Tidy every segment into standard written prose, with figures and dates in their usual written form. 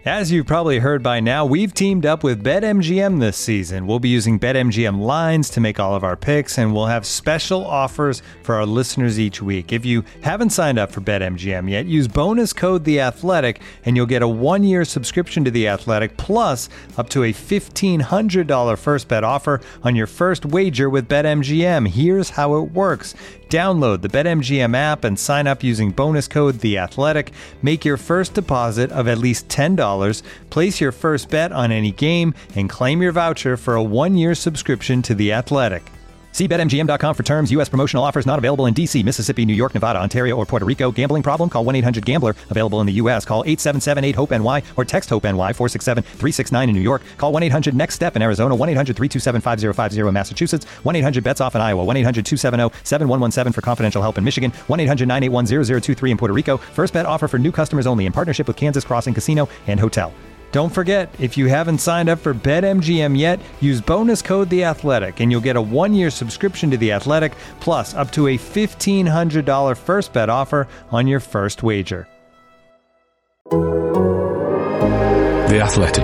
As you've probably heard by now, we've teamed up with BetMGM this season. We'll be using BetMGM lines to make all of our picks, and we'll have special offers for our listeners each week. If you haven't signed up for BetMGM yet, use bonus code The Athletic, and you'll get a 1-year subscription to The Athletic, plus up to a $1,500 first bet offer on your first wager with BetMGM. Here's how it works. Download the BetMGM app and sign up using bonus code The Athletic. Make your first deposit of at least $10. Place your first bet on any game and claim your voucher for a 1-year subscription to The Athletic. See BetMGM.com for terms. U.S. promotional offers not available in D.C., Mississippi, New York, Nevada, Ontario, or Puerto Rico. Gambling problem? Call 1-800-GAMBLER. Available in the U.S. Call 877-8-HOPE-NY or text HOPE-NY 467-369 in New York. Call 1-800-NEXT-STEP in Arizona. 1-800-327-5050 in Massachusetts. 1-800-BETS-OFF in Iowa. 1-800-270-7117 for confidential help in Michigan. 1-800-981-0023 in Puerto Rico. First bet offer for new customers only in partnership with Kansas Crossing Casino and Hotel. Don't forget, if you haven't signed up for BetMGM yet, use bonus code The Athletic, and you'll get a 1-year subscription to The Athletic, plus up to a $1,500 first bet offer on your first wager. The Athletic.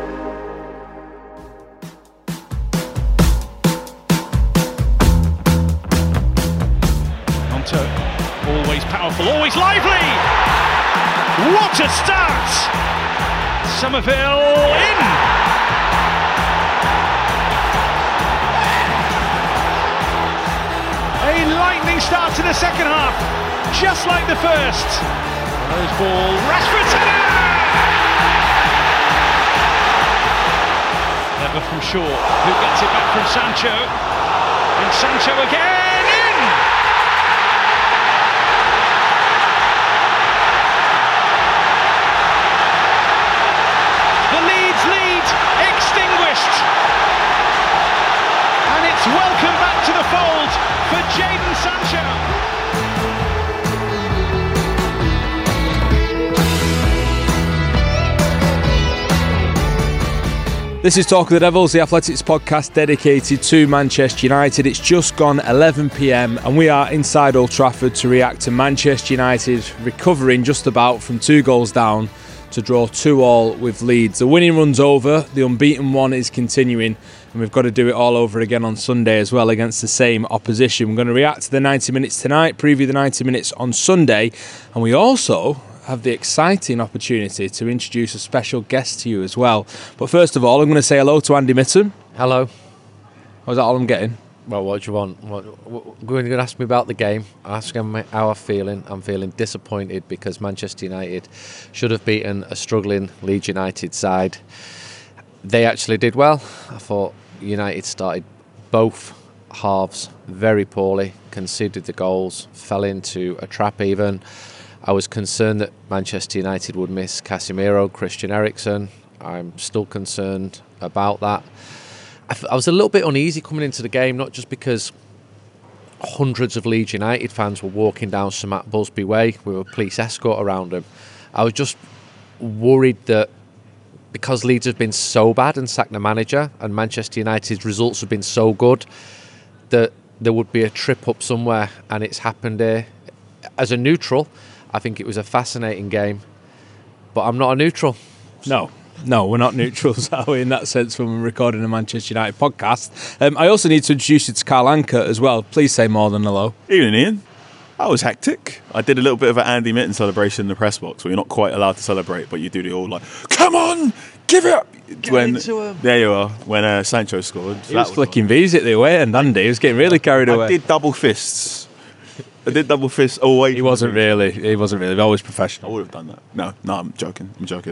Hunter, always powerful, always lively! What a start! Somerville in! A lightning start to the second half, just like the first. Those ball, Rashford! Never from Shaw, who gets it back from Sancho. And Sancho again, in! Lead extinguished, and it's welcome back to the fold for Jadon Sancho. This is Talk of the Devils, the Athletics podcast dedicated to Manchester United. It's just gone 11 p.m. and we are inside Old Trafford to react to Manchester United recovering just about from 2 goals down to draw 2-2 with Leeds. The winning run's over, the unbeaten one is continuing, and we've got to do it all over again on Sunday as well against the same opposition. We're going to react to the 90 minutes tonight, preview the 90 minutes on Sunday, and we also have the exciting opportunity to introduce a special guest to you as well. But first of all, I'm going to say hello to Andy Mitten. Hello. Was that all I'm getting? Well, what do you want? You're going to ask me about the game. Ask me how I'm feeling. I'm feeling disappointed because Manchester United should have beaten a struggling Leeds United side. They actually did well. I thought United started both halves very poorly, conceded the goals, fell into a trap even. I was concerned that Manchester United would miss Casemiro, Christian Eriksen. I'm still concerned about that. I was a little bit uneasy coming into the game, not just because hundreds of Leeds United fans were walking down Sir Matt Busby Way with a police escort around them. I was just worried that because Leeds have been so bad and sacked the manager, and Manchester United's results have been so good, that there would be a trip up somewhere, and it's happened here. As a neutral, I think it was a fascinating game, but I'm not a neutral. No, we're not neutrals, are we, in that sense, when we're recording a Manchester United podcast. I also need to introduce you to Carl Anker as well. Please say more than hello. Evening, Ian. I was hectic. I did a little bit of an Andy Mitten celebration in the press box where you're not quite allowed to celebrate, but you do the all like, come on, give it up. There you are, when Sancho scored. He was flicking V's at the away end, Andy. He was getting really carried away. I did double fists. Always. He wasn't really. Always professional. I would have done that. No, I'm joking.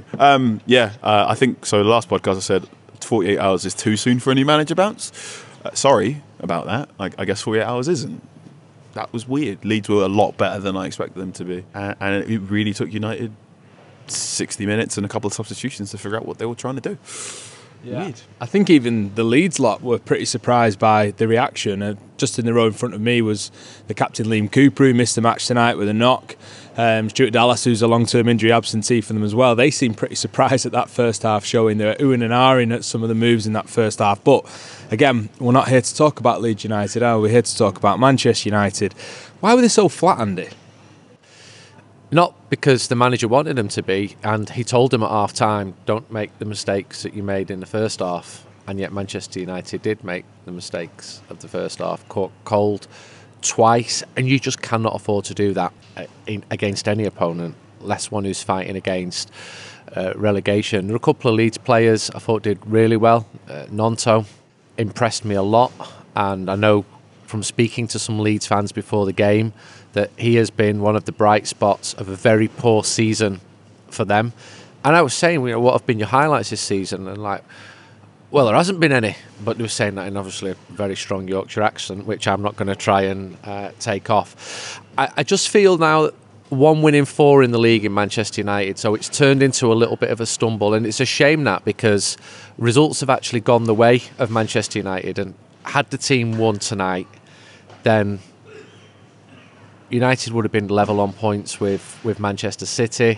I think so. The last podcast I said 48 hours is too soon for a new manager bounce. Sorry about that. I guess 48 hours isn't. That was weird. Leeds were a lot better than I expected them to be, and it really took United 60 minutes and a couple of substitutions to figure out what they were trying to do. Yeah. Weird. I think even the Leeds lot were pretty surprised by the reaction. Just in the row in front of me was the captain Liam Cooper, who missed the match tonight with a knock. Stuart Dallas, who's a long-term injury absentee for them as well. They seemed pretty surprised at that first half showing. They were oohing and ahhing at some of the moves in that first half. But again, we're not here to talk about Leeds United, are we? We're here to talk about Manchester United. Why were they so flat, Andy? Not because the manager wanted them to be, and he told them at half-time, don't make the mistakes that you made in the first half. And yet Manchester United did make the mistakes of the first half, caught cold twice, and you just cannot afford to do that against any opponent, less one who's fighting against relegation. There were a couple of Leeds players I thought did really well. Nonto impressed me a lot, and I know from speaking to some Leeds fans before the game that he has been one of the bright spots of a very poor season for them. And I was saying, what have been your highlights this season? And well, there hasn't been any, but they were saying that in obviously a very strong Yorkshire accent, which I'm not going to try and take off. I just feel now that 1 win in 4 in the league in Manchester United, so it's turned into a little bit of a stumble, and it's a shame that, because results have actually gone the way of Manchester United, and had the team won tonight, then United would have been level on points with Manchester City.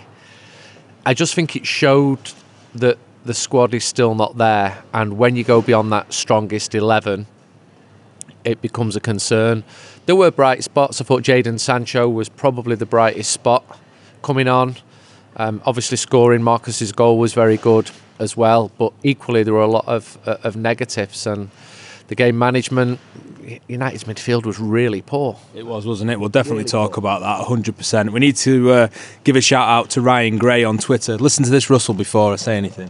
I just think it showed that the squad is still not there, and when you go beyond that strongest 11, it becomes a concern. There were bright spots. I thought Jadon Sancho was probably the brightest spot coming on. Obviously scoring Marcus's goal was very good as well, but equally there were a lot of negatives, and the game management, United's midfield was really poor. It was, wasn't it? We'll definitely really talk about that 100%. We need to give a shout out to Ryan Gray on Twitter. Listen to this, Russell, before I say anything.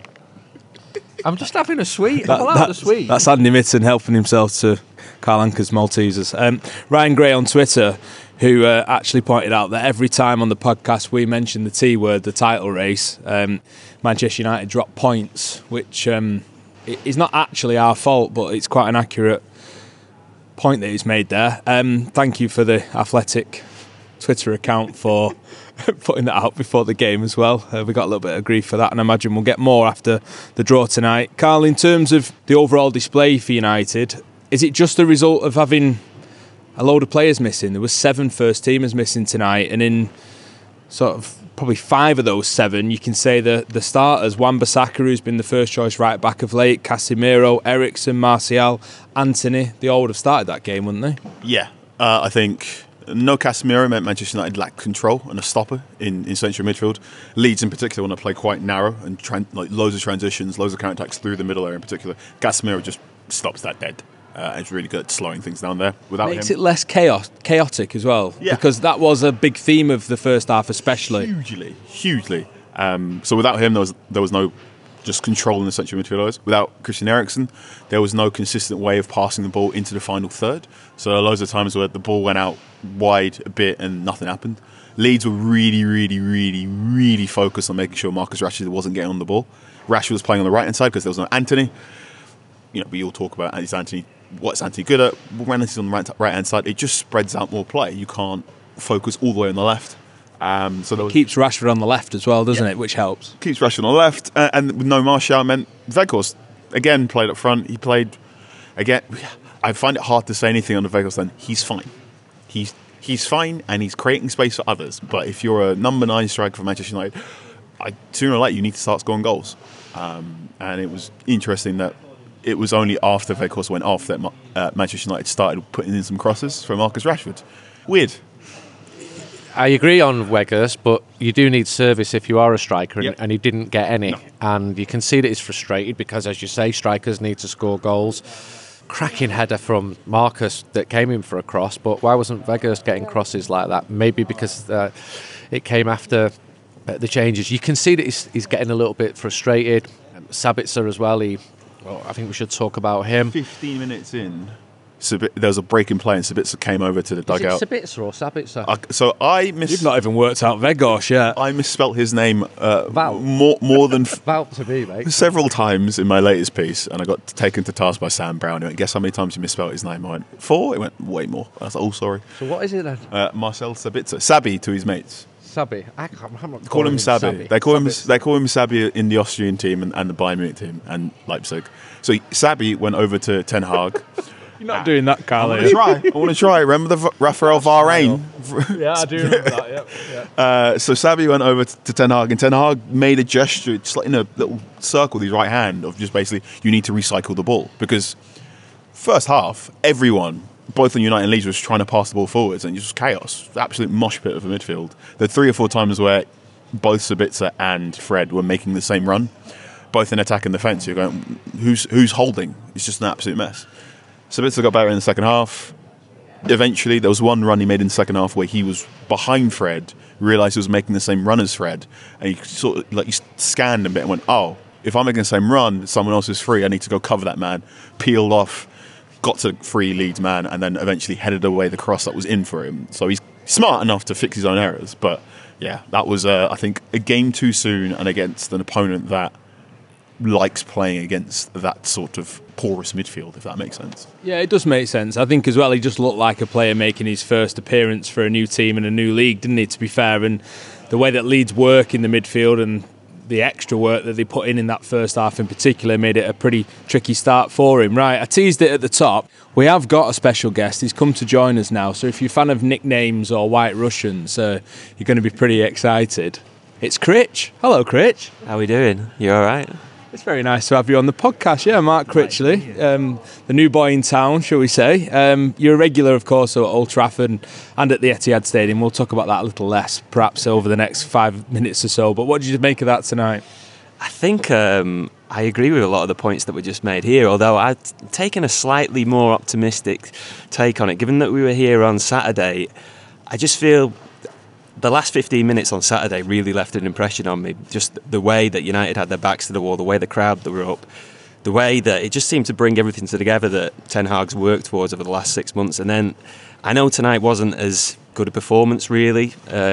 I'm just having a sweet. I'm allowed a sweet. That's Andy Mitten helping himself to Carl Anker's Maltesers. Ryan Gray on Twitter, who actually pointed out that every time on the podcast we mention the T word, the title race, Manchester United drop points, which is not actually our fault, but it's quite an accurate point that he's made there. Thank you for the Athletic Twitter account for putting that out before the game as well. We got a little bit of grief for that, and I imagine we'll get more after the draw tonight. Carl, in terms of the overall display for United, is it just a result of having a load of players missing? There was 7 first-teamers missing tonight, and in sort of probably 5 of those 7, you can say the starters, Wan-Bissaka, who's been the first-choice right-back of late, Casemiro, Eriksen, Martial, Antony, they all would have started that game, wouldn't they? Yeah, I think no Casemiro meant Manchester United lacked control and a stopper in central midfield. Leeds in particular want to play quite narrow and loads of transitions, loads of counter-attacks through the middle area in particular. Casemiro just stops that dead. And it's really good at slowing things down there. Without Makes him, it less chaotic as well. Yeah. Because that was a big theme of the first half especially. Hugely. So without him, there was no just control in the central midfielders. Without Christian Eriksen, there was no consistent way of passing the ball into the final third. So there were loads of times where the ball went out wide a bit and nothing happened. Leeds were really focused on making sure Marcus Rashford wasn't getting on the ball. Rashford was playing on the right-hand side because there was no Antony. We all talk about Antony. What's Antony good at? When he's on the right-hand side, it just spreads out more play. You can't focus all the way on the left. So it keeps Rashford on the left as well, doesn't it? Which helps. Keeps Rashford on the left, and with no Martial meant Weghorst again played up front. He played again. I find it hard to say anything on the Weghorst then. He's fine. He's fine, and he's creating space for others. But if you're a number 9 striker for Manchester United, sooner or later you need to start scoring goals. And it was interesting that it was only after Weghorst went off that Manchester United started putting in some crosses for Marcus Rashford. Weird. I agree on Weghorst, but you do need service if you are a striker, and he didn't get any. No. And you can see that he's frustrated because, as you say, strikers need to score goals. Cracking header from Marcus that came in for a cross, but why wasn't Weghorst getting crosses like that? Maybe because it came after the changes. You can see that he's getting a little bit frustrated. Sabitzer as well, I think we should talk about him. 15 minutes in, there was a break in play and Sabitzer came over to the dugout. Is it Sabitzer or Sabitzer? You've not even worked out Weghorst yet. I misspelt his name more than About to be, mate. several times in my latest piece, and I got taken to task by Sam Brown. He went, guess how many times you misspelled his name? I went, 4? It went, way more. I was like, oh, sorry. So what is it then? Marcel Sabitzer. Sabi to his mates. Sabi. I'm not call him Sabi. They call him Sabi in the Austrian team and the Bayern Munich team and Leipzig. So Sabi went over to Ten Hag. You're not doing that, Carl. I want to try. Remember the Raphael Varane? Yeah, I do remember that. Yeah. So Sabi went over to Ten Hag, and Ten Hag made a gesture, just like in a little circle, with his right hand, of just basically, you need to recycle the ball. Because first half, everyone both on United and Leeds was trying to pass the ball forwards, and it was just chaos, absolute mosh pit of a midfield. There were 3 or 4 times where both Sabitzer and Fred were making the same run, both in attack and defence. You're going, who's holding? It's just an absolute mess. Sabitzer got better in the second half. Eventually, there was one run he made in the second half where he was behind Fred, realised he was making the same run as Fred, and he sort of he scanned a bit and went, oh, if I'm making the same run, someone else is free, I need to go cover that man. Peeled off, got to free Leeds man, and then eventually headed away the cross that was in for him. So he's smart enough to fix his own errors. But yeah, that was, I think, a game too soon and against an opponent that likes playing against that sort of porous midfield, if that makes sense. Yeah, it does make sense. I think as well, he just looked like a player making his first appearance for a new team in a new league, didn't he, to be fair? And the way that Leeds work in the midfield and the extra work that they put in that first half in particular made it a pretty tricky start for him. Right, I teased it at the top. We have got a special guest. He's come to join us now. So if you're a fan of nicknames or White Russians, you're going to be pretty excited. It's Critch. Hello, Critch. How are we doing? You all right? It's very nice to have you on the podcast. Yeah, Mark Critchley, the new boy in town, shall we say. You're a regular, of course, at Old Trafford and at the Etihad Stadium. We'll talk about that a little less, perhaps over the next 5 minutes or so. But what did you make of that tonight? I think I agree with a lot of the points that were just made here, although I've taken a slightly more optimistic take on it. Given that we were here on Saturday, I just feel the last 15 minutes on Saturday really left an impression on me. Just the way that United had their backs to the wall, the way the crowd that were up, the way that it just seemed to bring everything together that Ten Hag's worked towards over the last 6 months. And then I know tonight wasn't as good a performance really,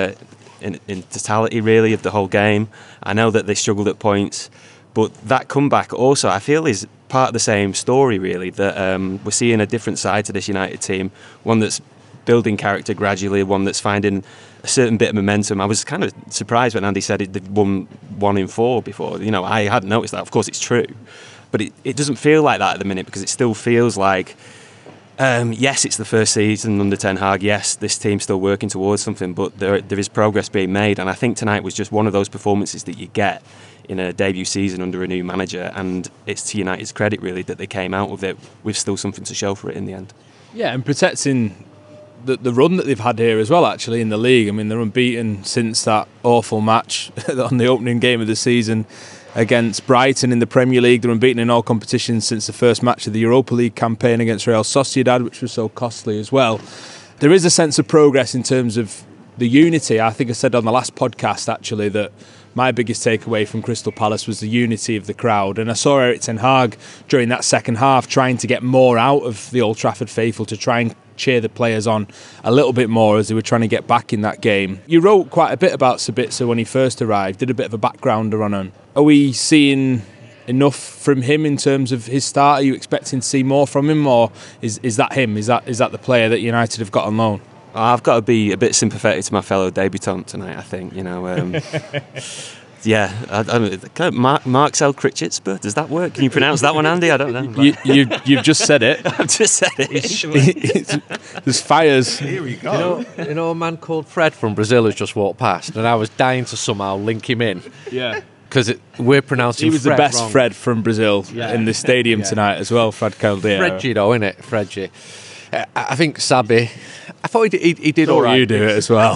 in totality really of the whole game. I know that they struggled at points, but that comeback also I feel is part of the same story really, that we're seeing a different side to this United team, one that's building character gradually, one that's finding a certain bit of momentum. I was kind of surprised when Andy said they'd won 1 in 4 before. You know, I hadn't noticed that. Of course, it's true, but it doesn't feel like that at the minute, because it still feels like, yes, it's the first season under Ten Hag. Yes, this team's still working towards something, but there is progress being made. And I think tonight was just one of those performances that you get in a debut season under a new manager, and it's to United's credit really that they came out with it with still something to show for it in the end. Yeah, and protecting the run that they've had here as well, actually, in the league. I mean, they're unbeaten since that awful match on the opening game of the season against Brighton in the Premier League. They're unbeaten in all competitions since the first match of the Europa League campaign against Real Sociedad, which was so costly as well. There is a sense of progress in terms of the unity. I think I said on the last podcast, actually, that my biggest takeaway from Crystal Palace was the unity of the crowd. And I saw Erik ten Hag during that second half trying to get more out of the Old Trafford faithful, to try and cheer the players on a little bit more as they were trying to get back in that game. You wrote quite a bit about Sabitzer when he first arrived, did a bit of a backgrounder on him. Are we seeing enough from him in terms of his start? Are you expecting to see more from him, or is that him? Is that the player that United have got on loan? I've got to be a bit sympathetic to my fellow debutant tonight, I think. You know, yeah, I don't know. Marcel Critchitsper, does that work? Can you pronounce that one, Andy? I don't know. You've just said it. I've just said it. There's fires. Here we go. You know a man called Fred from Brazil who's just walked past, and I was dying to somehow link him in. Yeah. Because we're pronouncing He was Fred the best wrong. Fred from Brazil in the stadium tonight as well, Fred Caldera. Fredgy though, innit? Fredgy. I think Sabi, I thought he did all right. You do it as well.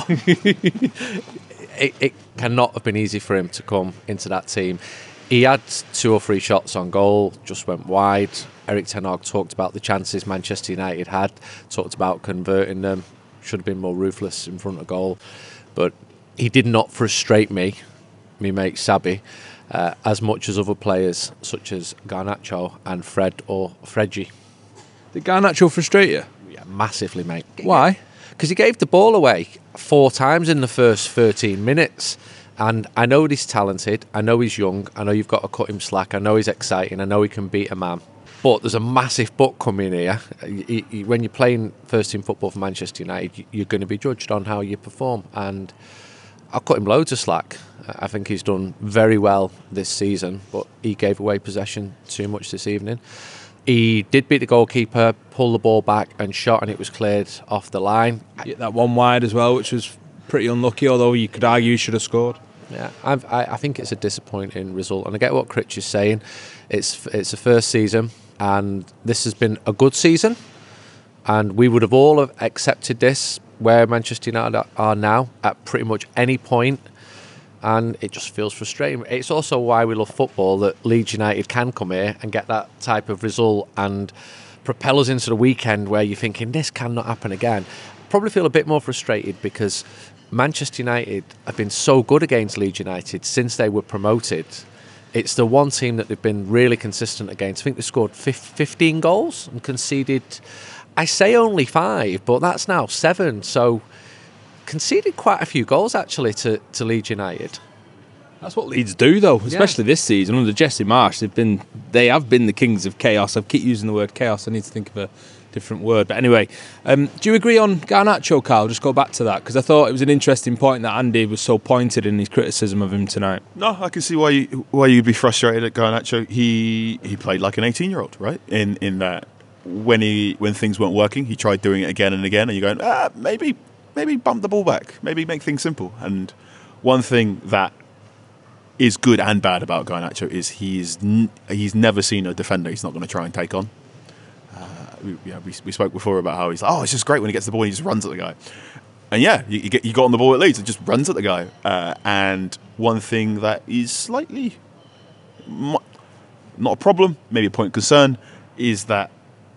It cannot have been easy for him to come into that team. He had 2 or 3 shots on goal, just went wide. Erik ten Hag talked about the chances Manchester United had, talked about converting them, should have been more ruthless in front of goal. But he did not frustrate me mate Sabi, as much as other players such as Garnacho and Fred or Fredgy. Did Garnacho frustrate you? Yeah, massively, mate. Why? Because he gave the ball away 4 times in the first 13 minutes. And I know he's talented. I know he's young. I know you've got to cut him slack. I know he's exciting. I know he can beat a man. But there's a massive but coming here. When you're playing first-team football for Manchester United, you're going to be judged on how you perform. And I'll cut him loads of slack. I think he's done very well this season, but he gave away possession too much this evening. He did beat the goalkeeper, pull the ball back and shot, and it was cleared off the line. That one wide as well, which was pretty unlucky, although you could argue he should have scored. Yeah, I think it's a disappointing result, and I get what Critch is saying. It's the first season, and this has been a good season. And we would have all have accepted this where Manchester United are now at pretty much any point. And it just feels frustrating. It's also why we love football, that Leeds United can come here and get that type of result and propel us into the weekend where you're thinking, this cannot happen again. Probably feel a bit more frustrated because Manchester United have been so good against Leeds United since they were promoted. It's the one team that they've been really consistent against. I think they scored 15 goals and conceded, I say only 5, but that's now 7. So conceded quite a few goals actually to Leeds United. That's what Leeds do, though, especially this season under Jesse Marsch. They have been the kings of chaos. I keep using the word chaos. I need to think of a different word. But anyway, do you agree on Garnacho, Carl? Just go back to that, because I thought it was an interesting point that Andy was so pointed in his criticism of him tonight. No, I can see why you'd be frustrated at Garnacho. He played like an 18-year-old, right? In that when things weren't working, he tried doing it again and again, and you're going, maybe bump the ball back, maybe make things simple. And one thing that is good and bad about Garnacho is he's never seen a defender he's not going to try and take on. We spoke before about how he's like, it's just great when he gets the ball and he just runs at the guy. And you got on the ball at Leeds and just runs at the guy. And one thing that is slightly not a problem, maybe a point of concern, is that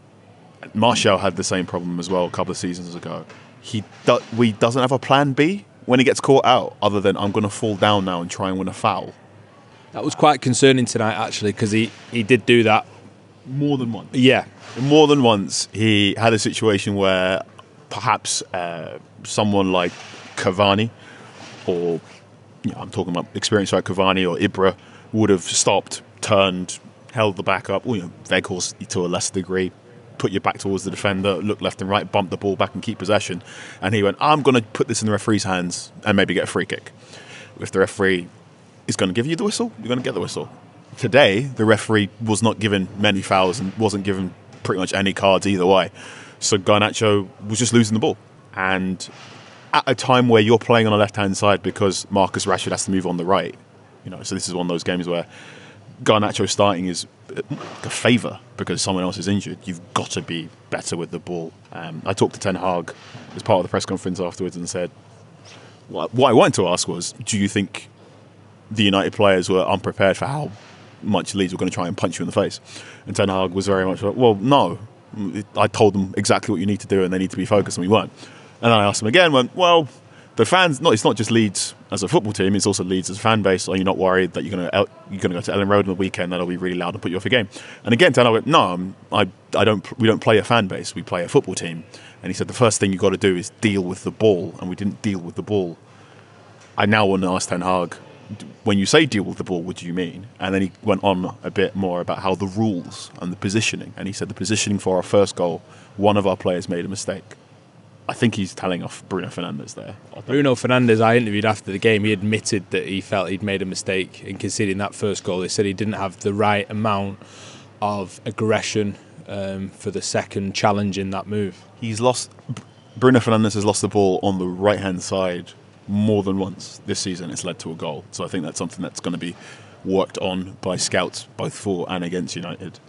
Martial had the same problem as well a couple of seasons ago. He doesn't have a plan B when he gets caught out, other than I'm going to fall down now and try and win a foul. That was quite concerning tonight, actually, because he did do that more than once. Yeah. More than once, he had a situation where perhaps someone like Cavani, or I'm talking about experience like Cavani or Ibra, would have stopped, turned, held the back up, Weghorst to a lesser degree, put your back towards the defender, look left and right, bump the ball back and keep possession. And he went, I'm going to put this in the referee's hands and maybe get a free kick. If the referee is going to give you the whistle, you're going to get the whistle. Today, the referee was not given many fouls and wasn't given pretty much any cards either way. So Garnacho was just losing the ball. And at a time where you're playing on the left-hand side because Marcus Rashford has to move on the right, so this is one of those games where Garnacho starting is a favour because someone else is injured. You've got to be better with the ball. I talked to Ten Hag as part of the press conference afterwards and said, what I wanted to ask was, do you think the United players were unprepared for how much Leeds were going to try and punch you in the face? And Ten Hag was very much like, well, no. I told them exactly what you need to do and they need to be focused, and we weren't. And then I asked them again, the fans, it's not just Leeds as a football team, it's also Leeds as a fan base. Are you not worried that you're going to go to Ellen Road on the weekend, that'll be really loud and put you off a game? And again, Ten Hag went, no, we don't play a fan base, we play a football team. And he said the first thing you've got to do is deal with the ball, and we didn't deal with the ball. I now want to ask Ten Hag, when you say deal with the ball, what do you mean? And then he went on a bit more about how the rules and the positioning. And he said the positioning for our first goal, one of our players made a mistake. I think he's telling off Bruno Fernandes there. Bruno Fernandes, I interviewed after the game, he admitted that he felt he'd made a mistake in conceding that first goal. He said he didn't have the right amount of aggression for the second challenge in that move. Bruno Fernandes has lost the ball on the right-hand side more than once this season. It's led to a goal. So I think that's something that's going to be worked on by scouts, both for and against United.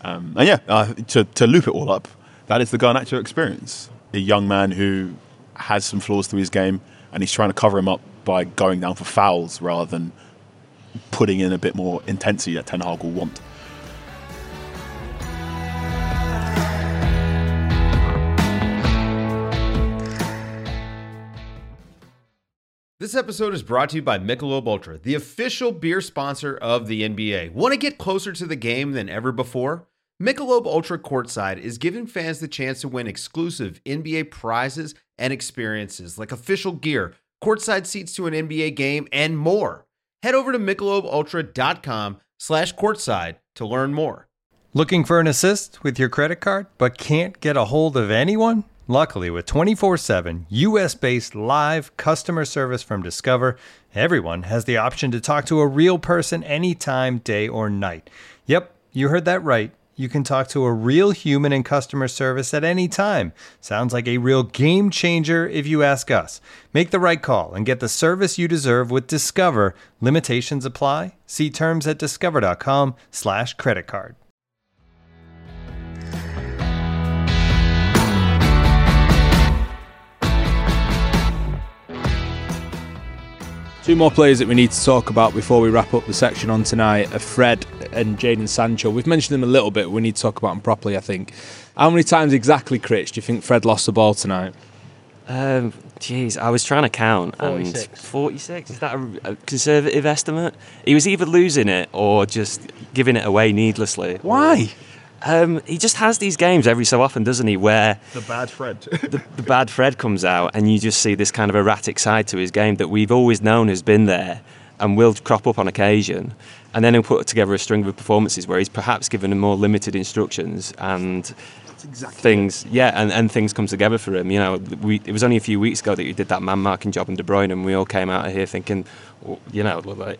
To loop it all up, that is the Garnacho experience. A young man who has some flaws to his game, and he's trying to cover him up by going down for fouls rather than putting in a bit more intensity that Ten Hag will want. This episode is brought to you by Michelob Ultra, the official beer sponsor of the NBA. Want to get closer to the game than ever before? Michelob Ultra Courtside is giving fans the chance to win exclusive NBA prizes and experiences like official gear, courtside seats to an NBA game, and more. Head over to MichelobUltra.com/courtside to learn more. Looking for an assist with your credit card but can't get a hold of anyone? Luckily, with 24/7 US-based live customer service from Discover, everyone has the option to talk to a real person anytime, day or night. Yep, you heard that right. You can talk to a real human in customer service at any time. Sounds like a real game changer if you ask us. Make the right call and get the service you deserve with Discover. Limitations apply. See terms at discover.com/creditcard. Two more players that we need to talk about before we wrap up the section on tonight are Fred and Jadon Sancho. We've mentioned them a little bit. We need to talk about them properly, I think. How many times exactly, Critch, do you think Fred lost the ball tonight? Geez, I was trying to count. 46. And 46? Is that a conservative estimate? He was either losing it or just giving it away needlessly. Why? He just has these games every so often, doesn't he, where The bad Fred. the bad Fred comes out and you just see this kind of erratic side to his game that we've always known has been there and will crop up on occasion. And then he'll put together a string of performances where he's perhaps given more limited instructions and things, and things come together for him. You know, it was only a few weeks ago that he did that man-marking job in De Bruyne, and we all came out of here thinking, well, you know,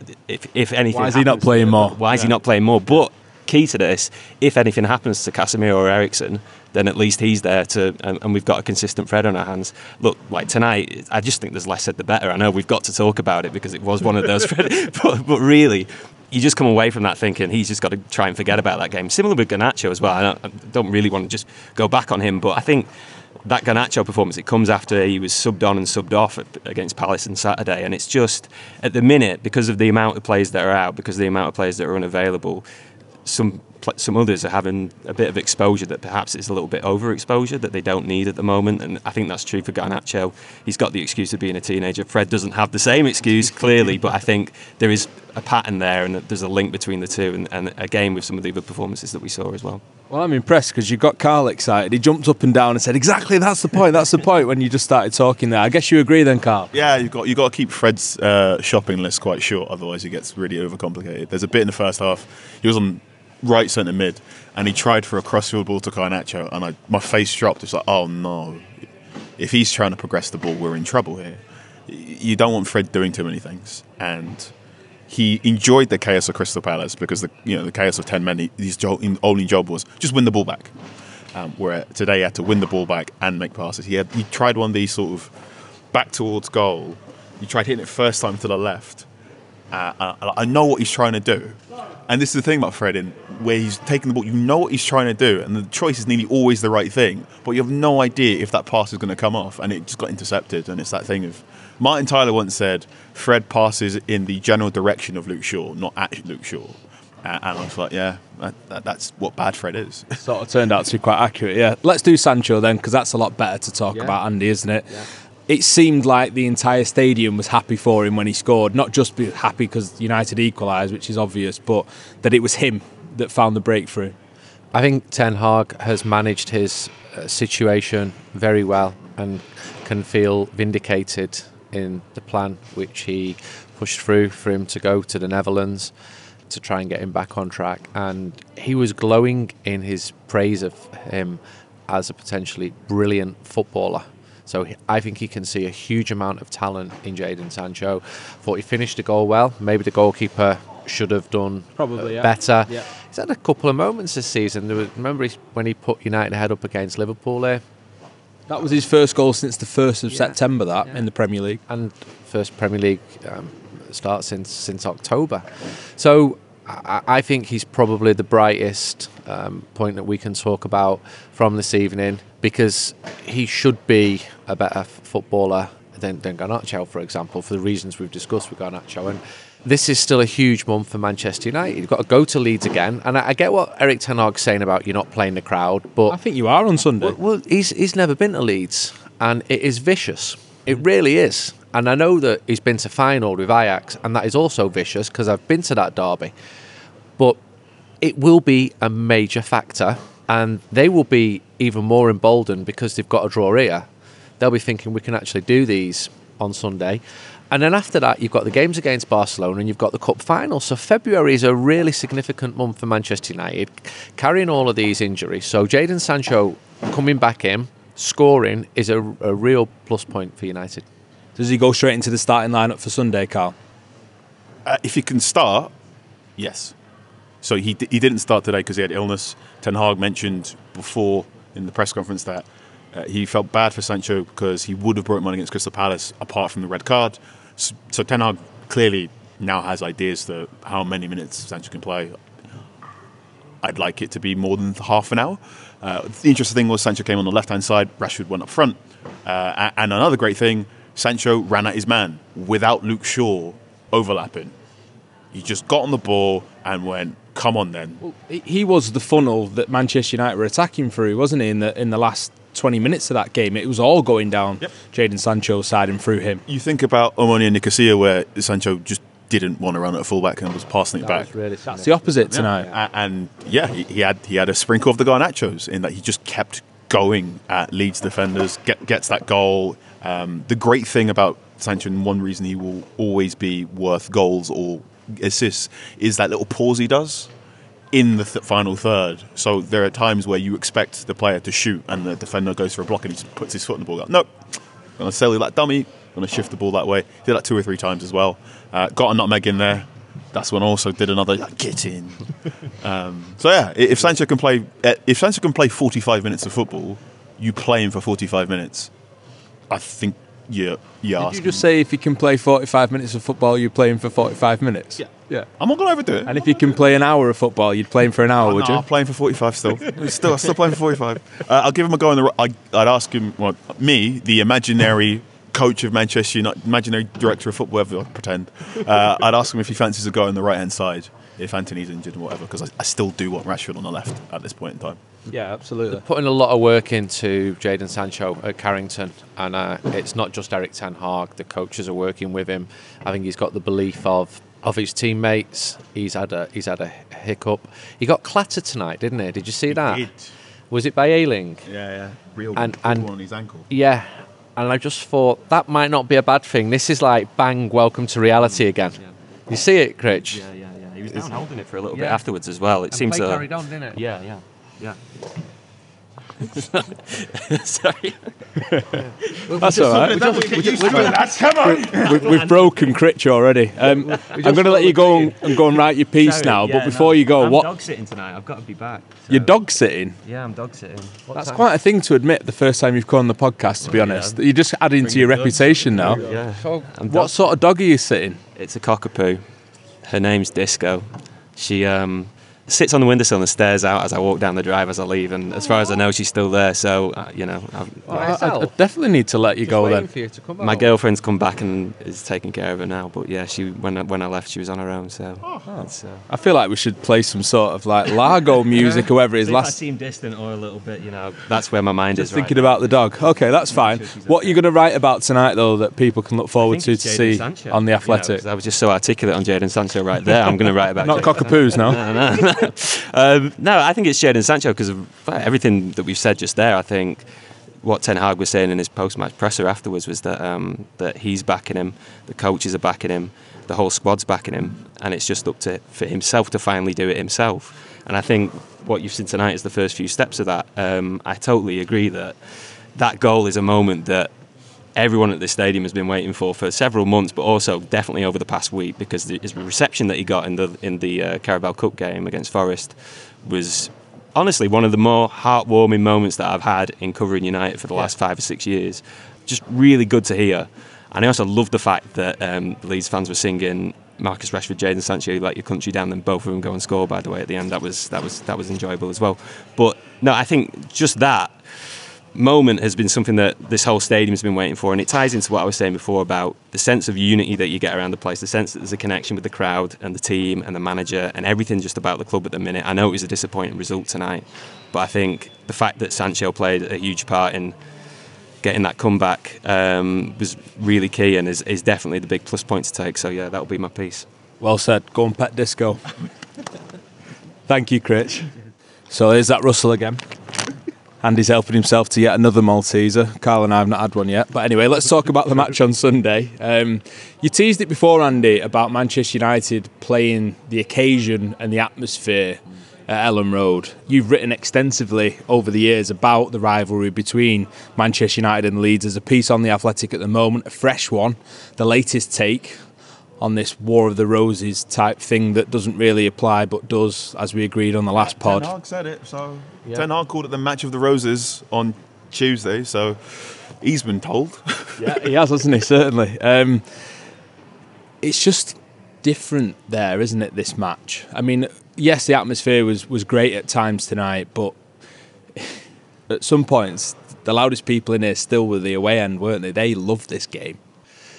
if anything, why is he not playing more? Why is he not playing more? But key to this, if anything happens to Casemiro or Eriksen, then at least he's there and we've got a consistent Fred on our hands. Look, like tonight, I just think there's less said the better. I know we've got to talk about it because it was one of those, but really, you just come away from that thinking he's just got to try and forget about that game. Similar with Garnacho as well. I don't really want to just go back on him, but I think that Garnacho performance, it comes after he was subbed on and subbed off against Palace on Saturday, and it's just, at the minute, because of the amount of players that are out, because of the amount of players that are unavailable, some others are having a bit of exposure that perhaps is a little bit overexposure that they don't need at the moment, and I think that's true for Garnacho. He's got the excuse of being a teenager. Fred doesn't have the same excuse, clearly, but I think there is a pattern there and there's a link between the two, and again with some of the other performances that we saw as well. Well, I'm impressed because you got Carl excited. He jumped up and down and said, exactly, that's the point, when you just started talking there. I guess you agree then, Carl? Yeah, you got to keep Fred's shopping list quite short, otherwise it gets really overcomplicated. There's a bit in the first half, he was on right centre mid, and he tried for a crossfield ball to Garnacho, and my face dropped. It's like, oh no, if he's trying to progress the ball, we're in trouble here. You don't want Fred doing too many things, and he enjoyed the chaos of Crystal Palace because the chaos of 10 men. His only job was just win the ball back. Where today he had to win the ball back and make passes. He tried one of these sort of back towards goal. He tried hitting it first time to the left. I know what he's trying to do. And this is the thing about Fred, where he's taking the ball, you know what he's trying to do, and the choice is nearly always the right thing, but you have no idea if that pass is going to come off, and it just got intercepted. And it's that thing of, Martin Tyler once said, Fred passes in the general direction of Luke Shaw, not at Luke Shaw. And I was like, yeah, that's what bad Fred is. Sort of turned out to be quite accurate, yeah. Let's do Sancho then, because that's a lot better to talk about, Andy, isn't it? Yeah. It seemed like the entire stadium was happy for him when he scored. Not just be happy because United equalised, which is obvious, but that it was him that found the breakthrough. I think Ten Hag has managed his situation very well and can feel vindicated in the plan which he pushed through for him to go to the Netherlands to try and get him back on track. And he was glowing in his praise of him as a potentially brilliant footballer. So I think he can see a huge amount of talent in Jadon Sancho. Thought he finished the goal well. Maybe the goalkeeper should have done better. Yeah. He's had a couple of moments this season. Remember when he put United head up against Liverpool there? That was his first goal since the 1st of September, in the Premier League. And first Premier League start since October. So I think he's probably the brightest point that we can talk about from this evening, because he should be a better footballer than Garnacho, for example, for the reasons we've discussed with Garnacho. And this is still a huge month for Manchester United. You've got to go to Leeds again. And I get what Erik ten Hag's saying about you're not playing the crowd, but I think you are on Sunday. Well, he's never been to Leeds, and it is vicious. It really is. And I know that he's been to final with Ajax, and that is also vicious because I've been to that derby. But it will be a major factor, and they will be even more emboldened because they've got a draw here. They'll be thinking we can actually do these on Sunday. And then after that, you've got the games against Barcelona and you've got the Cup final. So February is a really significant month for Manchester United, carrying all of these injuries. So Jadon Sancho coming back in, scoring, is a real plus point for United. Does he go straight into the starting lineup for Sunday, Carl? If he can start, yes. So he didn't start today because he had illness. Ten Hag mentioned before in the press conference that he felt bad for Sancho because he would have brought him on against Crystal Palace apart from the red card. So Ten Hag clearly now has ideas to how many minutes Sancho can play. I'd like it to be more than half an hour. The interesting thing was Sancho came on the left-hand side, Rashford went up front. And another great thing, Sancho ran at his man without Luke Shaw overlapping. He just got on the ball and went, come on then. Well, he was the funnel that Manchester United were attacking through, wasn't he, in the last 20 minutes of that game? It was all going down Jadon Sancho's side and through him. You think about Omonia Nicosia, where Sancho just didn't want to run at fullback and was passing it back. That's the opposite tonight. And he had a sprinkle of the Garnachos in that he just kept going at Leeds defenders, gets that goal. The great thing about Sancho, and one reason he will always be worth goals or assists, is that little pause he does in the final third. So there are times where you expect the player to shoot and the defender goes for a block and he just puts his foot in the ball. Nope, I'm going to sell you that dummy, I'm going to shift the ball that way. Did that 2 or 3 times as well. Got a nutmeg in there. That's when also did another get in. So yeah, if Sancho can play 45 minutes of football, you play him for 45 minutes. I think Did you just say if you can play 45 minutes of football, you play him for 45 minutes? Yeah. I'm not going to overdo it. And if you can play an hour of football, you'd play him for an hour, would you? I'm playing for 45 still. still playing for 45. I'll give him a go in the. I'd ask him, the imaginary coach of Manchester United, imaginary director of football, whatever I pretend. I'd ask him if he fancies a go on the right hand side if Anthony's injured and whatever, because I still do want Rashford on the left at this point in time. Yeah, absolutely. They're putting a lot of work into Jadon Sancho at Carrington, and it's not just Erik ten Hag. The coaches are working with him. I think he's got the belief of his teammates. He's had a hiccup. He got clattered tonight, didn't he? Did you see that? Did. Was it by Ayling? Yeah. Real and one on his ankle. Yeah, and I just thought that might not be a bad thing. This is like bang, welcome to reality again. Yeah. You see it, Critch? Yeah. He was down holding it for a little bit afterwards as well. It seemed to carried on, didn't it? Yeah. Sorry. That's all right. We've broken Critch already. I'm going to let you go and write your piece now. But before you go, I'm dog sitting tonight. I've got to be back. So. You're dog sitting? Yeah, I'm dog sitting. That's quite a thing to admit the first time you've come on the podcast, to be honest. You're just adding to your reputation now. Yeah. What sort of dog are you sitting? It's a cockapoo. Her name's Disco. She sits on the windowsill and stares out as I walk down the drive as I leave, and as far as I know, she's still there. So I definitely need to let you go then. For you to come my girlfriend's come back and is taking care of her now. But yeah, when I left, she was on her own. So I feel like we should play some sort of like Largo music, or whoever it is. If I seem distant or a little bit, that's where my mind is. Thinking about the dog. Okay, that's fine. What are you going to write about tonight, though, that people can look forward to see Sancho. on the Athletic? I was just so articulate on Jadon Sancho right there. I'm going to write about not cockapoos, no. No, I think it's Jadon Sancho because of everything that we've said just there. I think what Ten Hag was saying in his post-match presser afterwards was that that he's backing him, the coaches are backing him, the whole squad's backing him, and it's just up to for himself to finally do it himself. And I think what you've seen tonight is the first few steps of that. I totally agree that goal is a moment that everyone at this stadium has been waiting for several months, but also definitely over the past week, because the reception that he got in the Carabao Cup game against Forest was honestly one of the more heartwarming moments that I've had in covering United for the last 5 or 6 years. Just really good to hear. And I also love the fact that Leeds fans were singing Marcus Rashford, Jadon Sancho, you let your country down, then both of them go and score, by the way, at the end. That was enjoyable as well. But no, I think just that moment has been something that this whole stadium's been waiting for, and it ties into what I was saying before about the sense of unity that you get around the place, the sense that there's a connection with the crowd and the team and the manager and everything just about the club at the minute. I know it was a disappointing result tonight, but I think the fact that Sancho played a huge part in getting that comeback was really key, and is definitely the big plus point to take. So yeah, that'll be my piece. Well said. Go and pet Disco. Thank you, Critch. So here's that Russell again. Andy's helping himself to yet another Malteser. Carl and I have not had one yet. But anyway, let's talk about the match on Sunday. You teased it before, Andy, about Manchester United playing the occasion and the atmosphere at Elland Road. You've written extensively over the years about the rivalry between Manchester United and Leeds. There's a piece on The Athletic at the moment, a fresh one, the latest take on this War of the Roses type thing that doesn't really apply but does, as we agreed on the last pod. Ten Hag said it, so Ten Hag called it the Match of the Roses on Tuesday, so he's been told. Yeah, he has, hasn't he? Certainly. It's just different there, isn't it, this match? I mean, yes, the atmosphere was great at times tonight, but at some points, the loudest people in here still were the away end, weren't they? They loved this game.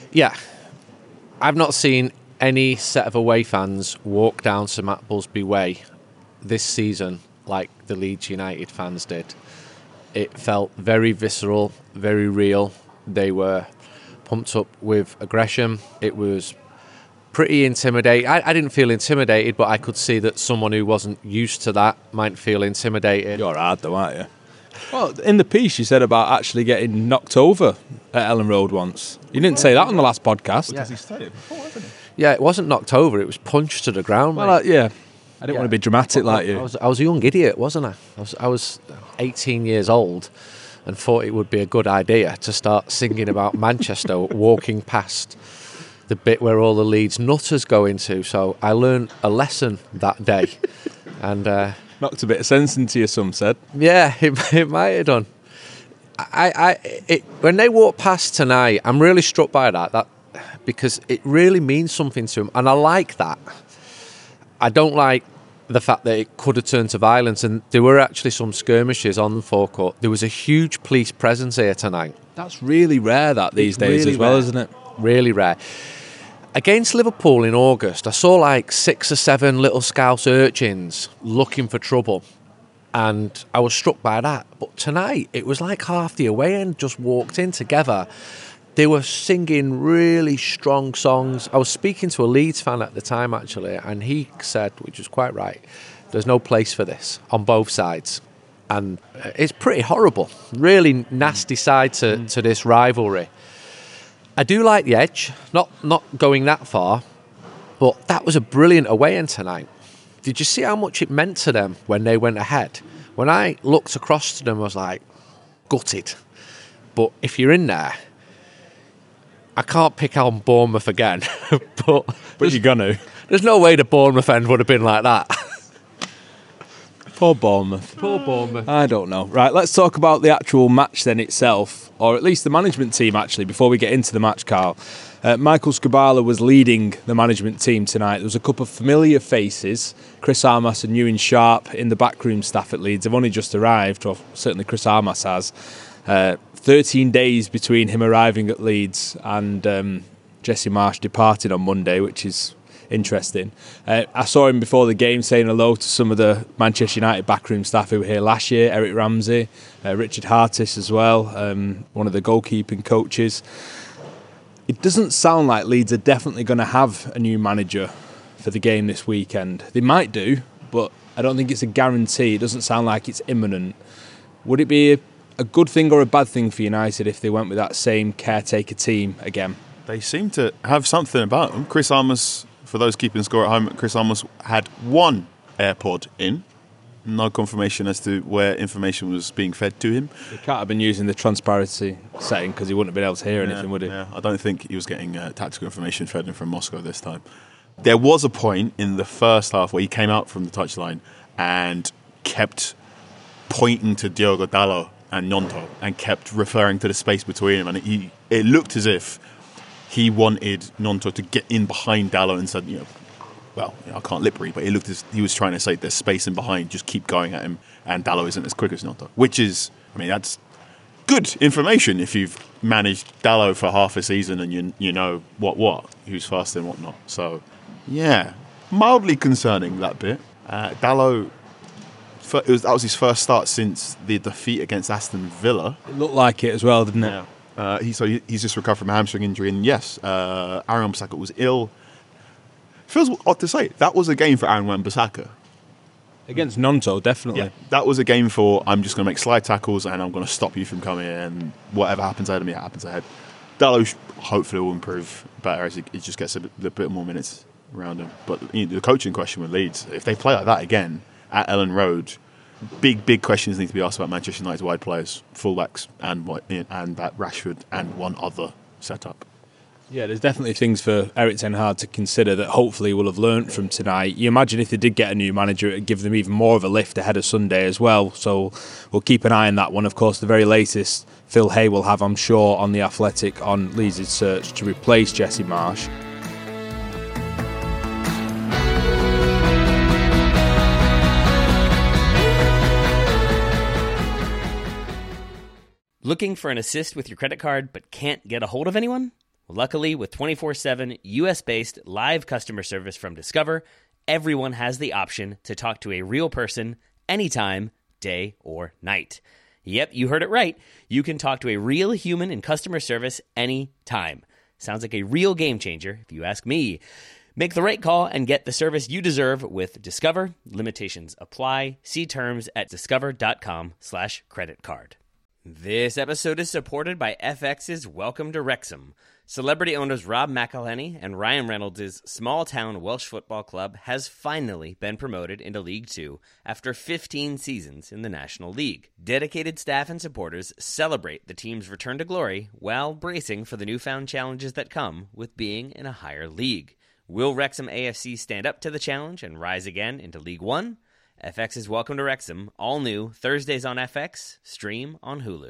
Yeah. I've not seen any set of away fans walk down St Mackbulsby Way this season like the Leeds United fans did. It felt very visceral, very real. They were pumped up with aggression. It was pretty intimidating. I didn't feel intimidated, but I could see that someone who wasn't used to that might feel intimidated. You're hard though, aren't you? Well, in the piece you said about actually getting knocked over at Ellen Road once. You didn't say that on the last podcast. Because he said it before, wasn't it? Yeah, it wasn't knocked over, it was punched to the ground. Well, yeah. I didn't want to be dramatic like you. I was a young idiot, wasn't I? I was 18 years old and thought it would be a good idea to start singing about Manchester walking past the bit where all the Leeds nutters go into. So I learned a lesson that day. And knocked a bit of sense into you, some said. Yeah, it might have done. When they walk past tonight, I'm really struck by that because it really means something to them. And I like that. I don't like the fact that it could have turned to violence, and there were actually some skirmishes on the forecourt. There was a huge police presence here tonight. That's really rare these days really as well, isn't it? Really rare. Against Liverpool in August, I saw like 6 or 7 little Scouse urchins looking for trouble, and I was struck by that. But tonight, it was like half the away end just walked in together. They were singing really strong songs. I was speaking to a Leeds fan at the time, actually, and he said, which was quite right, there's no place for this on both sides. And it's pretty horrible. Really nasty side to this rivalry. I do like the edge, not going that far, but that was a brilliant away end tonight. Did you see how much it meant to them when they went ahead? When I looked across to them, I was like, gutted. But if you're in there, I can't pick on Bournemouth again, but you're going to. There's no way the Bournemouth end would have been like that. Poor Bournemouth. Poor Bournemouth. I don't know. Right, let's talk about the actual match then itself, or at least the management team actually, before we get into the match, Carl. Michael Skubala was leading the management team tonight. There was a couple of familiar faces, Chris Armas and Ewan Sharp in the backroom staff at Leeds. They've only just arrived, or certainly Chris Armas has. 13 days between him arriving at Leeds and Jesse Marsch departing on Monday, which is interesting. I saw him before the game saying hello to some of the Manchester United backroom staff who were here last year, Eric Ramsey, Richard Hartis as well, one of the goalkeeping coaches. It doesn't sound like Leeds are definitely going to have a new manager for the game this weekend. They might do, but I don't think it's a guarantee. It doesn't sound like it's imminent. Would it be a good thing or a bad thing for United if they went with that same caretaker team again? They seem to have something about them. Chris Armas, for those keeping score at home, Chris Armas had 1 AirPod in. No confirmation as to where information was being fed to him. He can't have been using the transparency setting because he wouldn't have been able to hear anything, would he? Yeah, I don't think he was getting tactical information fed in from Moscow this time. There was a point in the first half where he came out from the touchline and kept pointing to Diogo Dalot and Gnonto and kept referring to the space between them, and it looked as if he wanted Gnonto to get in behind Dalot and said, I can't lip read, but it looked as he was trying to say there's space in behind, just keep going at him, and Dalot isn't as quick as Gnonto, which is, that's good information if you've managed Dalot for half a season and you know who's fast and whatnot. So yeah, mildly concerning, that bit. Dalot, that was his first start since the defeat against Aston Villa. It looked like it as well, didn't it? Yeah. He's just recovered from a hamstring injury, and yes, Aaron Wan-Bissaka was ill. Feels odd to say, that was a game for Aaron Wan-Bissaka. Against Gnonto, definitely. Yeah, that was a game for, I'm just going to make slide tackles and I'm going to stop you from coming in, and whatever happens ahead of me, it happens ahead. Dalot hopefully will improve better as he just gets a bit more minutes around him. But the coaching question with Leeds, if they play like that again at Ellen Road, big questions need to be asked about Manchester United's wide players, fullbacks, and that Rashford and one other setup. Yeah, there's definitely things for Erik ten Hag to consider that hopefully we'll have learnt from tonight. You imagine if they did get a new manager, it would give them even more of a lift ahead of Sunday as well. So we'll keep an eye on that one. Of course, the very latest Phil Hay will have, I'm sure, on The Athletic on Leeds' search to replace Jesse Marsch. Looking for an assist with your credit card but can't get a hold of anyone? Luckily, with 24/7 US-based live customer service from Discover, everyone has the option to talk to a real person anytime, day or night. Yep, you heard it right. You can talk to a real human in customer service anytime. Sounds like a real game changer, if you ask me. Make the right call and get the service you deserve with Discover. Limitations apply. See terms at discover.com/creditcard. This episode is supported by FX's Welcome to Wrexham. Celebrity owners Rob McElhenney and Ryan Reynolds' small-town Welsh football club has finally been promoted into League Two after 15 seasons in the National League. Dedicated staff and supporters celebrate the team's return to glory while bracing for the newfound challenges that come with being in a higher league. Will Wrexham AFC stand up to the challenge and rise again into League One? FX's Welcome to Wrexham, all new, Thursdays on FX, stream on Hulu.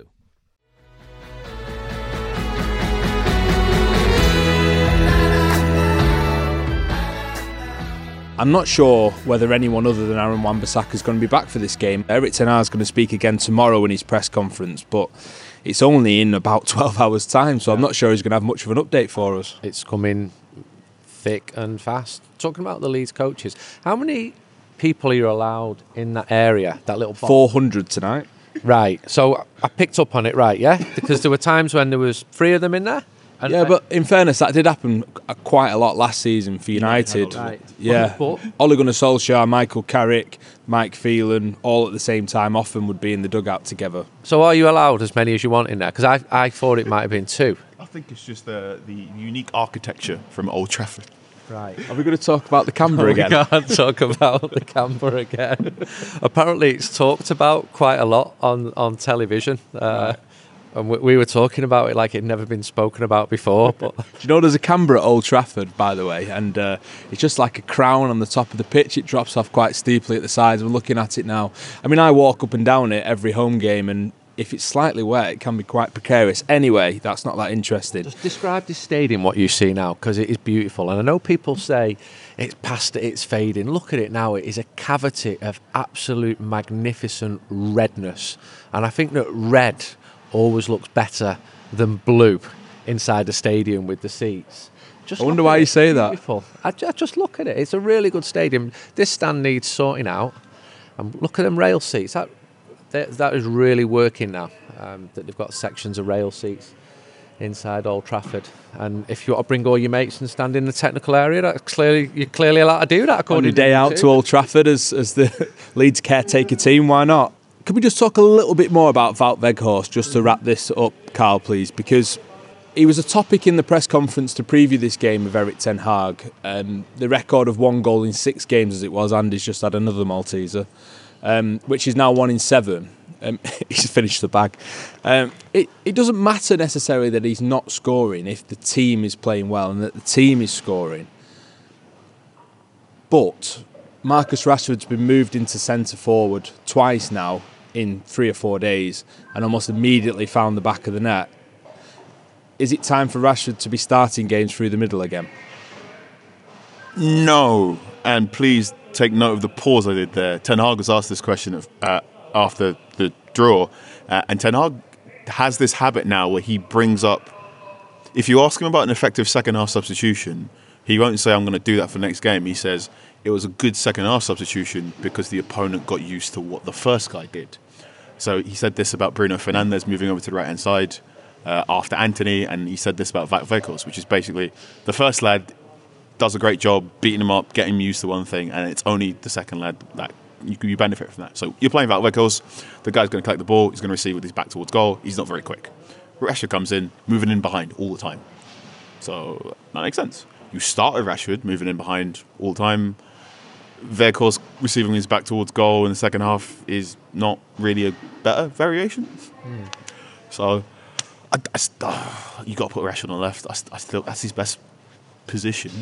I'm not sure whether anyone other than Aaron Wan-Bissaka is going to be back for this game. Erik ten Hag is going to speak again tomorrow in his press conference, but it's only in about 12 hours' time, so I'm not sure he's going to have much of an update for us. It's coming thick and fast. Talking about the Leeds coaches, how many people are you allowed in that area, that little box? 400 tonight. Right, so I picked up on it, right, yeah? Because there were times when there was 3 of them in there. And yeah, but in fairness, that did happen quite a lot last season for United. Right. Yeah, But Ole Gunnar Solskjaer, Michael Carrick, Mike Phelan, all at the same time, often would be in the dugout together. so are you allowed as many as you want in there? Because I thought it might have been 2. I think it's just the unique architecture from Old Trafford. Right. Are we going to talk about the camber again? We can't talk about the camber again. Apparently, it's talked about quite a lot on television. And we were talking about it like it'd never been spoken about before. But Do you know there's a camber at Old Trafford, by the way, and it's just like a crown on the top of the pitch. It drops off quite steeply at the sides. We're looking at it now. I mean, I walk up and down it every home game, and if it's slightly wet, it can be quite precarious. Anyway, that's not that interesting. just describe this stadium, what you see now, because it is beautiful. And I know people say it's past it, it's fading. Look at it now. It is a cavity of absolute magnificent redness. And I think that red always looks better than blue inside the stadium with the seats. I wonder why you say that. Beautiful. I just look at it. It's a really good stadium. This stand needs sorting out. And look at them rail seats. That is really working now. That they've got sections of rail seats inside Old Trafford. And if you want to bring all your mates and stand in the technical area, you're clearly allowed to do that. According On a day out to Old Trafford as the Leeds caretaker team, why not? Can we just talk a little bit more about Wout Weghorst just to wrap this up, Carl, please? Because he was a topic in the press conference to preview this game of Erik ten Hag. The record of 1 goal in 6 games as it was, Andy's just had another Malteser, which is now 1 in 7. He's finished the bag. It doesn't matter necessarily that he's not scoring if the team is playing well and that the team is scoring. But Marcus Rashford's been moved into centre forward twice now in 3 or 4 days and almost immediately found the back of the net. Is it time for Rashford to be starting games through the middle again? No, and please take note of the pause I did there. Ten Hag was asked this question after the draw, and Ten Hag has this habit now where he brings up, if you ask him about an effective second half substitution, he won't say I'm going to do that for the next game. He says it was a good second half substitution because the opponent got used to what the first guy did. So he said this about Bruno Fernandes moving over to the right hand side after Anthony, and he said this about Wout Weghorst, which is basically the first lad does a great job beating him up, getting him used to one thing, and it's only the second lad that you benefit from that. So you're playing Wout Weghorst, the guy's going to collect the ball, he's going to receive with his back towards goal, he's not very quick. Rashford comes in, moving in behind all the time. So that makes sense. You start with Rashford, moving in behind all the time. Weghorst receiving his back towards goal in the second half is not really a better variation. So you got to put Rashford on the left. I still that's his best position.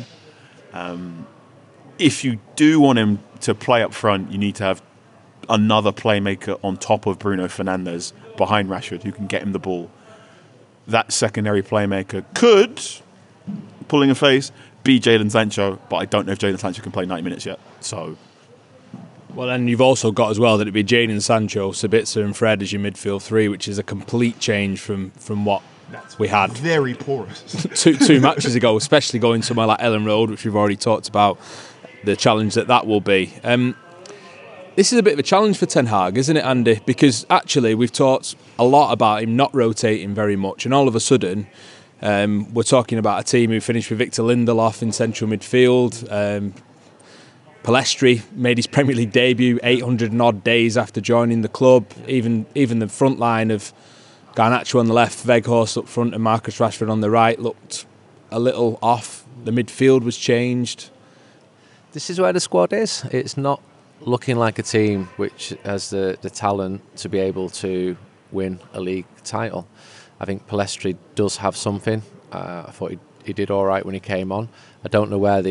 If you do want him to play up front, you need to have another playmaker on top of Bruno Fernandes behind Rashford who can get him the ball. That secondary playmaker could, pulling a face, be Jadon Sancho, but I don't know if Jadon Sancho can play 90 minutes yet. So, well, then you've also got as well that it'd be Jadon Sancho, Sabitzer and Fred as your midfield 3, which is a complete change from what we had very porous. two matches ago, especially going somewhere like Ellen Road, which we've already talked about, the challenge that will be. This is a bit of a challenge for Ten Hag, isn't it, Andy? Because actually we've talked a lot about him not rotating very much, and all of a sudden we're talking about a team who finished with Victor Lindelof in central midfield. Palestri made his Premier League debut 800 and odd days after joining the club. Even the front line of Garnacho on the left, Weghorst up front and Marcus Rashford on the right looked a little off. The midfield was changed. This is where the squad is. It's not looking like a team which has the talent to be able to win a league title. I think Palestri does have something. I thought he did all right when he came on. I don't know where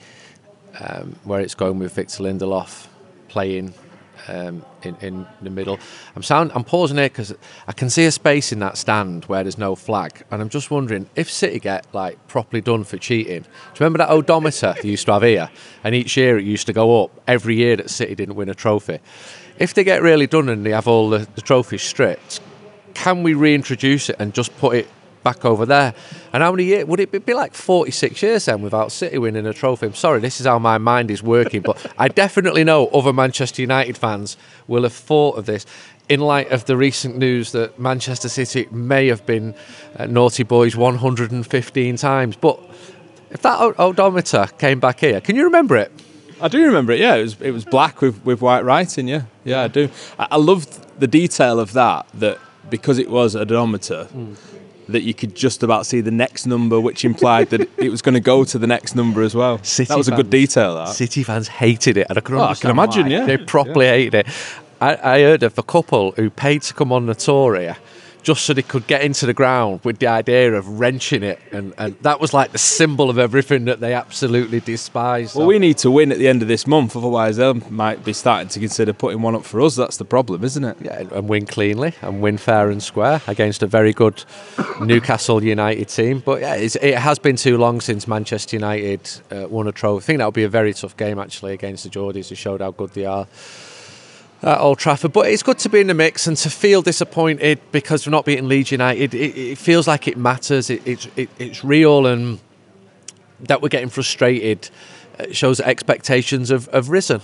it's going with Victor Lindelof playing in the middle. I'm pausing here because I can see a space in that stand where there's no flag, and I'm just wondering if City get properly done for cheating. Do you remember that odometer they used to have here? And each year it used to go up every year that City didn't win a trophy. If they get really done and they have all the trophies stripped, can we reintroduce it and just put it back over there? And how many years would it be? Like 46 years then without City winning a trophy? I'm sorry, this is how my mind is working, but I definitely know other Manchester United fans will have thought of this in light of the recent news that Manchester City may have been naughty boys 115 times. But if that odometer came back here, can you remember it? I do remember it. Yeah, it was black with white writing. Yeah, I do. I loved the detail of that because it was an odometer. That you could just about see the next number, which implied that it was going to go to the next number as well. That was a good detail, that. City fans hated it, and I can imagine, why. yeah. They properly hated it. I heard of a couple who paid to come on the tour here just so they could get into the ground with the idea of wrenching it, and that was like the symbol of everything that they absolutely despise. Well, we need to win at the end of this month, otherwise they might be starting to consider putting one up for us. That's the problem, isn't it? Yeah, and win cleanly and win fair and square against a very good Newcastle United team. But yeah, it has been too long since Manchester United won a trophy. I think that'll be a very tough game actually against the Geordies, who showed how good they are at Old Trafford. But it's good to be in the mix, and to feel disappointed because we're not beating Leeds United, it feels like it matters. It's real, and that we're getting frustrated shows that expectations have risen.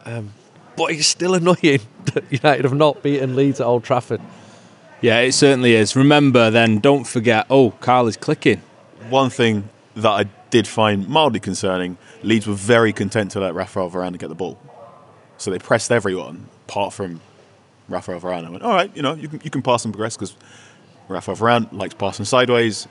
But it's still annoying that United have not beaten Leeds at Old Trafford. Yeah, it certainly is. Remember then, don't forget, Carl is clicking. One thing that I did find mildly concerning, Leeds were very content to let Rafael Varane get the ball. So they pressed everyone, apart from Rafael Varane. I went, all right, you can pass and progress, because Rafael Varane likes passing sideways.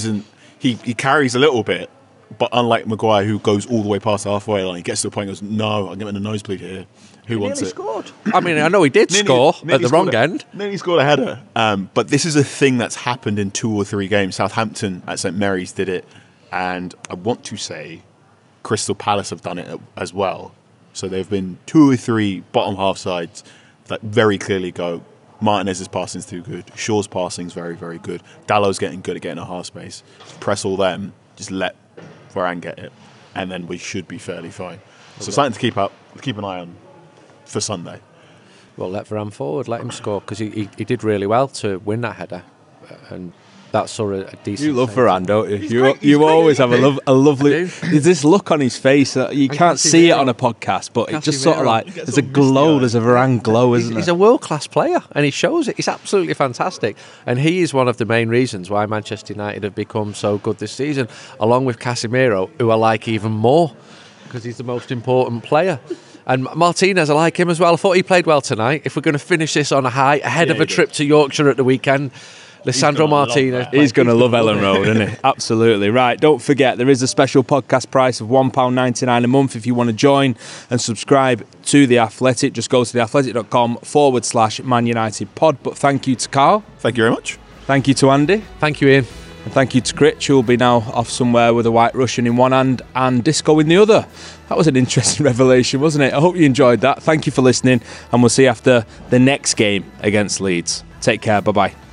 He carries a little bit, but unlike Maguire, who goes all the way past the halfway line, he gets to the point and goes, no, I'm getting a nosebleed here. Who wants it? Scored. I mean, I know he did score at the wrong end. Nearly scored a header. But this is a thing that's happened in 2 or 3 games. Southampton at St Mary's did it, and I want to say Crystal Palace have done it as well. So there have been 2 or 3 bottom half sides that very clearly go, Martinez's passing is too good, Shaw's passing is very, very good, Dallow's getting good at getting a half space. Press all them, just let Varane get it, and then we should be fairly fine. So something to keep an eye on for Sunday. Well, let Varane forward, let him score, because he did really well to win that header, and that's sort of a decent. You love Varane, don't you? You always have a lovely. There's this look on his face. You can't see it on a podcast, but it just sort of like there's a glow. There's a Varane glow, isn't there? He's a world-class player, and he shows it. He's absolutely fantastic, and he is one of the main reasons why Manchester United have become so good this season, along with Casemiro, who I like even more because he's the most important player. And Martinez, I like him as well. I thought he played well tonight. If we're going to finish this on a high ahead of a trip to Yorkshire at the weekend, Lisandro Martinez. He's going to love Ellen Road, isn't he? Absolutely. Right, don't forget, there is a special podcast price of £1.99 a month if you want to join and subscribe to The Athletic. Just go to theathletic.com/Man United pod. But thank you to Carl. Thank you very much. Thank you to Andy. Thank you, Ian. And thank you to Critch, who will be now off somewhere with a White Russian in one hand and Disco in the other. That was an interesting revelation, wasn't it? I hope you enjoyed that. Thank you for listening, and we'll see you after the next game against Leeds. Take care. Bye-bye.